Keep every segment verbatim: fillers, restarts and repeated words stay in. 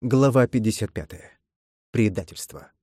Глава пятьдесят пятая. Предательство.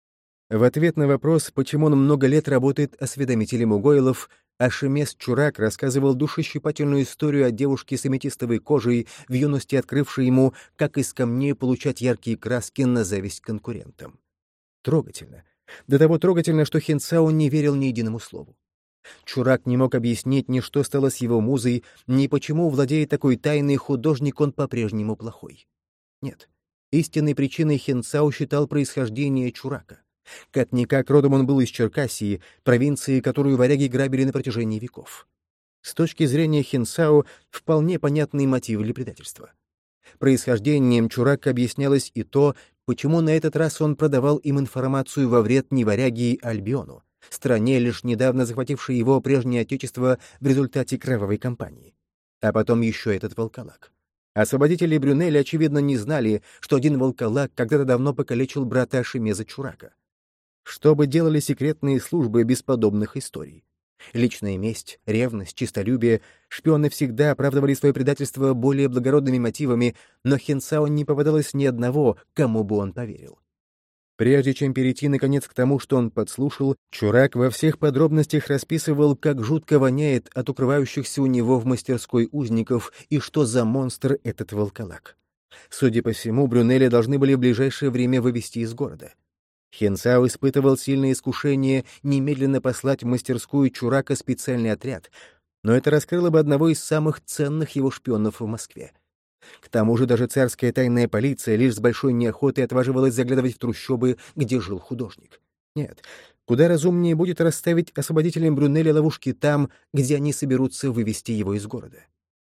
В ответ на вопрос, почему он много лет работает осведомителем у Гойлов, Ашемес Чурак рассказывал душещипательную историю о девушке с аметистовой кожей, в юности открывшей ему, как из камней получать яркие краски на зависть конкурентам. Трогательно. До того трогательно, что Хинцао не верил ни единому слову. Чурак не мог объяснить ни что стало с его музой, ни почему, владея такой тайной, художник он по-прежнему плохой. Нет. Истинной причиной Хинцао считал происхождение Чурака. Как-никак родом он был из Черкассии, провинции, которую варяги грабили на протяжении веков. С точки зрения Хинцао, вполне понятный мотив для предательства. Происхождением Чурака объяснялось и то, почему на этот раз он продавал им информацию во вред не варяги, а Альбиону, стране, лишь недавно захватившей его прежнее отечество в результате кровавой кампании. А потом еще этот волколак. Освободители Брюнеля, очевидно, не знали, что один волколак когда-то давно покалечил брата Ашемеза Чурака. Что бы делали секретные службы без подобных историй? Личная месть, ревность, честолюбие. Шпионы всегда оправдывали свое предательство более благородными мотивами, но Хинцао не попадалось ни одного, кому бы он поверил. Прежде чем перейти, наконец, к тому, что он подслушал, Чурак во всех подробностях расписывал, как жутко воняет от укрывающихся у него в мастерской узников и что за монстр этот волколак. Судя по всему, Брюнеля должны были в ближайшее время вывести из города. Хинцао испытывал сильное искушение немедленно послать в мастерскую Чурака специальный отряд, но это раскрыло бы одного из самых ценных его шпионов в Москве. К тому же даже царская тайная полиция лишь с большой неохотой отваживалась заглядывать в трущобы, где жил художник. Нет, куда разумнее будет расставить освободителям Брюнеля ловушки там, где они соберутся вывести его из города.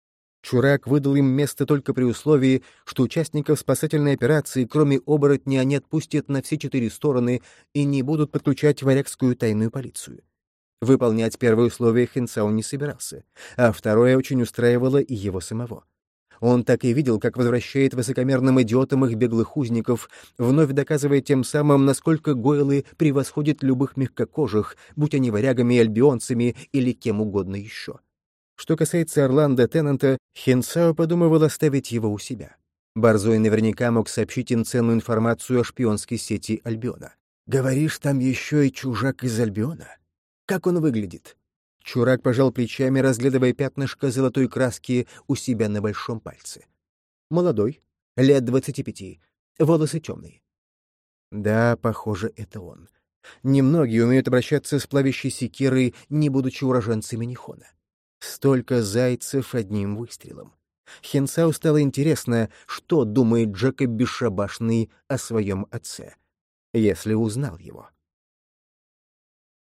Чурак выдал им место только при условии, что участников спасательной операции, кроме оборотней, они отпустят на все четыре стороны и не будут подключать варягскую тайную полицию. Выполнять первое условие Хинцао не собирался, а второе очень устраивало и его самого. Он так и видел, как возвращает высокомерным идиотам их беглых узников, вновь доказывая тем самым, насколько гойлы превосходят любых мягкокожих, будь они варягами, альбионцами или кем угодно еще. Что касается Орландо Теннанта, Хинцао подумывал оставить его у себя. Борзой наверняка мог сообщить им ценную информацию о шпионской сети Альбиона. «Говоришь, там еще и чужак из Альбиона? Как он выглядит?» Чурак пожал плечами, разглядывая пятнышко золотой краски у себя на большом пальце. Молодой, лет двадцати пяти, волосы темные. Да, похоже, это он. Немногие умеют обращаться с плавящей секирой, не будучи уроженцами Нихона. Столько зайцев одним выстрелом. Хинцао стало интересно, что думает Джекоб Бесшабашный о своем отце, если узнал его.